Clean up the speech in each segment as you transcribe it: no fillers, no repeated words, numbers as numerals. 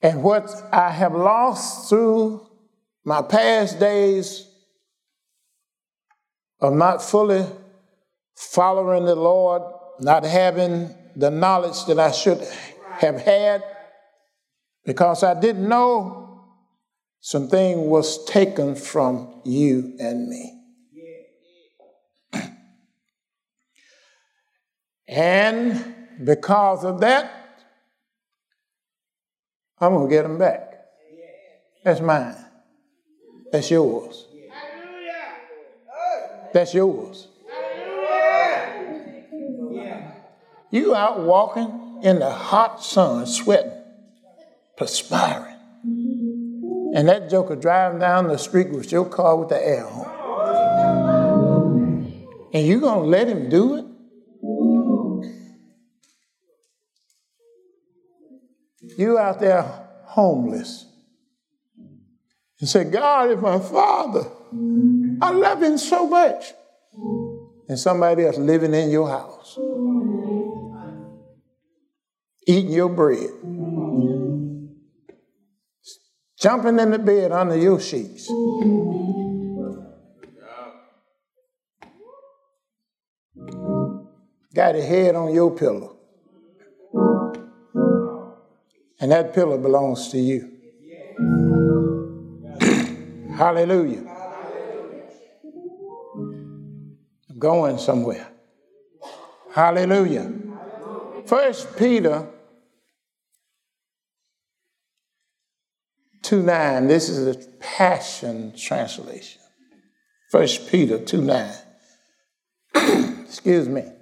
And what I have lost through my past days of not fully following the Lord, not having the knowledge that I should have had, because I didn't know something was taken from you and me. And because of that, I'm going to get them back. That's mine. That's yours. That's yours. You out walking in the hot sun, sweating, perspiring. And that joker driving down the street with your car with the air on. And you going to let him do it? You out there homeless. And say, God is my father. I love him so much. And somebody else living in your house. Eating your bread. Jumping in the bed under your sheets. Got his head on your pillow. And that pillow belongs to you. Hallelujah. I'm going somewhere. Hallelujah. 1 Peter 2:9. This is the Passion Translation. 1 Peter 2:9. Excuse me.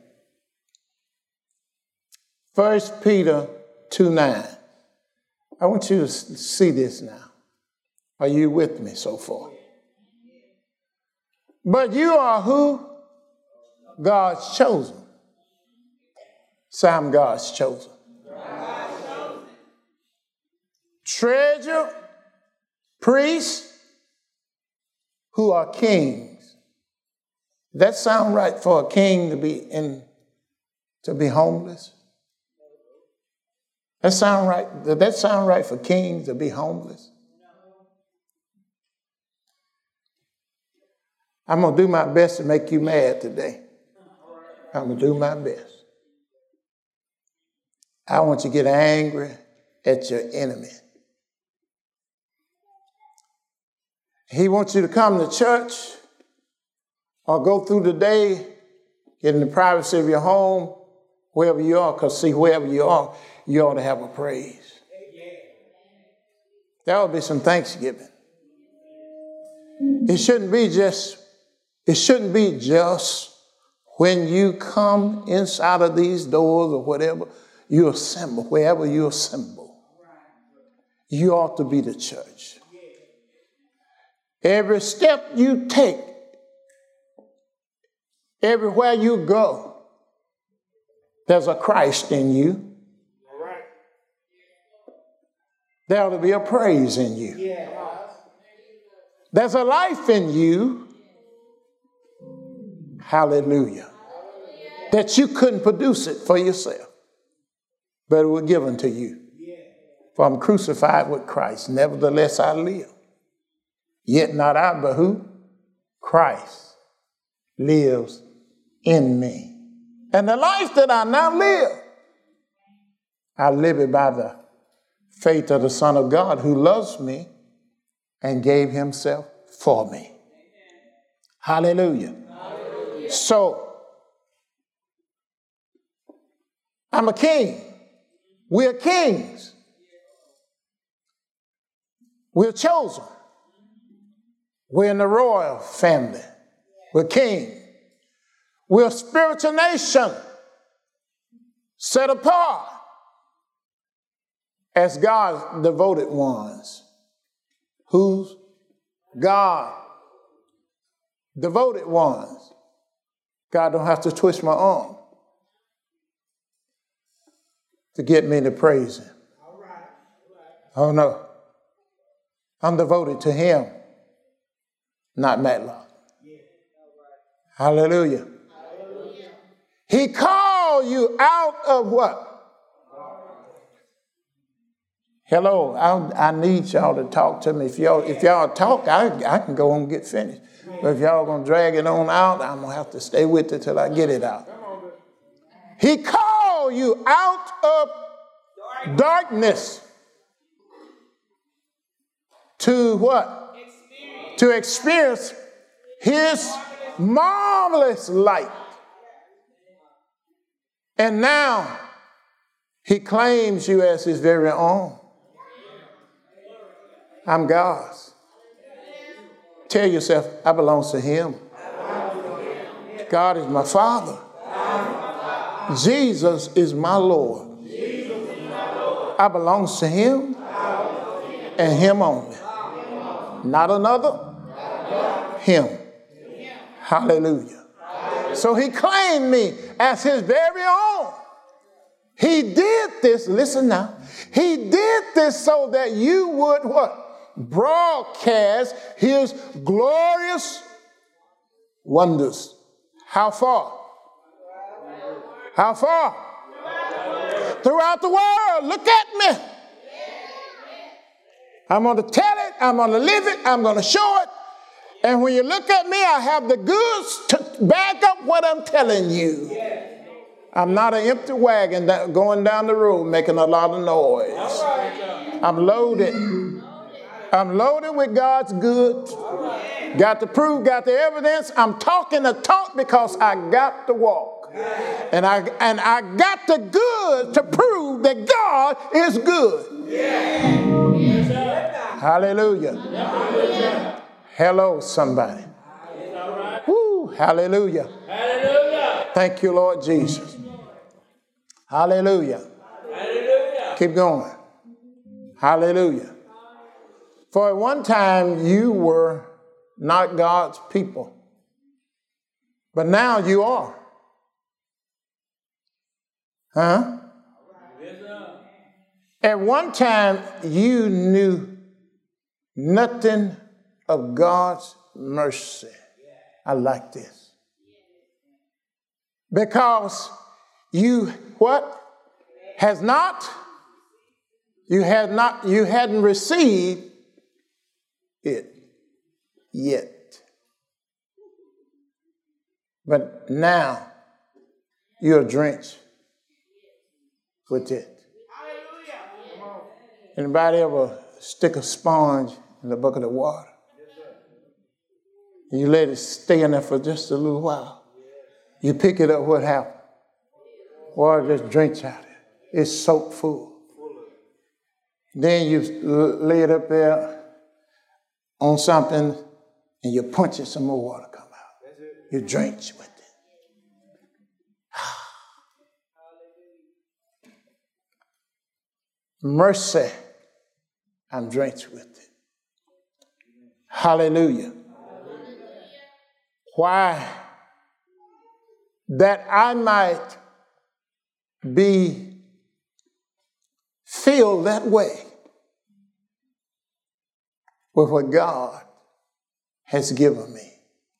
1 Peter 2:9. I want you to see this now. Are you with me so far? But you are who? God's chosen. Say, I'm God's chosen. Treasure, priests who are kings. That sound right for a king to be homeless? That sound right? Does that sound right for kings to be homeless? I'm going to do my best to make you mad today. I'm going to do my best. I want you to get angry at your enemy. He wants you to come to church or go through the day, get in the privacy of your home, wherever you are, because see, wherever you are, you ought to have a praise. There ought to be some thanksgiving. It shouldn't be just when you come inside of these doors or whatever you assemble, wherever you assemble. You ought to be the church. Every step you take, everywhere you go, there's a Christ in you. There ought to be a praise in you. There's a life in you. Hallelujah. That you couldn't produce it for yourself, but it was given to you. For I'm crucified with Christ. Nevertheless, I live. Yet not I, but who? Christ lives in me. And the life that I now live, I live it by the faith of the Son of God who loves me and gave himself for me. Hallelujah. Hallelujah. So, I'm a king. We're kings. We're chosen. We're in the royal family. We're king. We're a spiritual nation set apart as God's devoted ones. Who's God? Devoted ones. God don't have to twist my arm to get me to praise him. Oh no. I'm devoted to him, not Matlock. Hallelujah. He called you out of what? Hello, I need y'all to talk to me. If y'all talk, I can go and get finished. But if y'all going to drag it on out, I'm going to have to stay with it till I get it out. He called you out of darkness to what? To experience his marvelous light. And now he claims you as his very own. I'm God's. Tell yourself, I belong to him. God is my Father. Jesus is my Lord. I belong to him and him only. Not another. Him. Hallelujah. So he claimed me as his very own. He did this, listen now, he did this so that you would what? Broadcast his glorious wonders. How far? How far? Throughout the world. Look at me. I'm going to tell it. I'm going to live it. I'm going to show it. And when you look at me, I have the goods to back up what I'm telling you. I'm not an empty wagon going down the road making a lot of noise. I'm loaded. I'm loaded with God's goods. Got the proof, got the evidence. I'm talking the talk because I got the walk. And I got the good to prove that God is good. Hallelujah. Hello, somebody. Woo, hallelujah. Thank you, Lord Jesus. Hallelujah. Keep going. Hallelujah. For at one time you were not God's people, but now you are. Huh? At one time you knew nothing of God's mercy. I like this. Because you what? You hadn't received it yet. But now you're drenched with it. Anybody ever stick a sponge in the bucket of water? You let it stay in there for just a little while. You pick it up, what happened? Water just drench out it. It's soaked full. Then you lay it up there on something and you punch it, some more water come out. You drench with it. Mercy, I'm drenched with it. Hallelujah. Why? That I might be filled that way with what God has given me.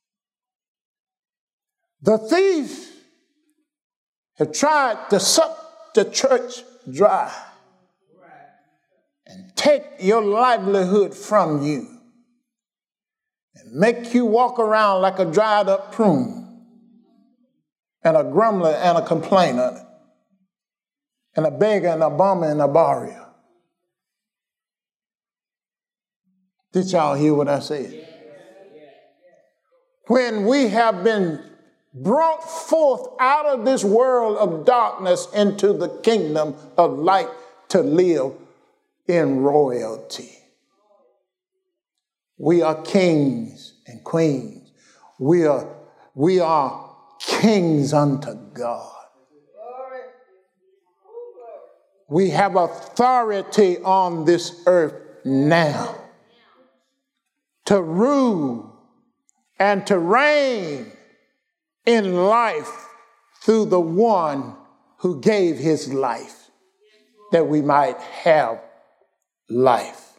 The thieves have tried to suck the church dry and take your livelihood from you and make you walk around like a dried up prune and a grumbler and a complainer and a beggar and a bummer and a barrier. Did y'all hear what I said? When we have been brought forth out of this world of darkness into the kingdom of light to live in royalty. We are kings and queens. We are kings unto God. We have authority on this earth now to rule and to reign in life through the one who gave his life that we might have life.